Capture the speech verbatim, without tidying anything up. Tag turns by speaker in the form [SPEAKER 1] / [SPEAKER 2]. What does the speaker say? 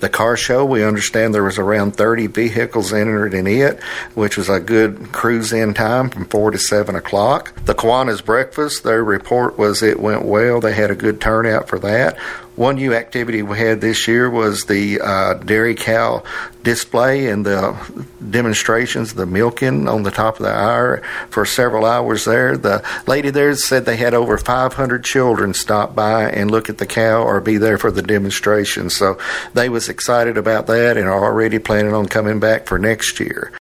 [SPEAKER 1] The car show, we understand there was around thirty vehicles entered in it, which was a good cruise-in time from four to seven o'clock. The Kiwanis breakfast, their report was it went well. They had a good turnout for that. One new activity we had this year was the uh, dairy cow display and the demonstrations, the milking on the top of the hour for several hours there. The lady there said they had over five hundred children stop by and look at the cow or be there for the demonstration. So they was excited about that and are already planning on coming back for next year.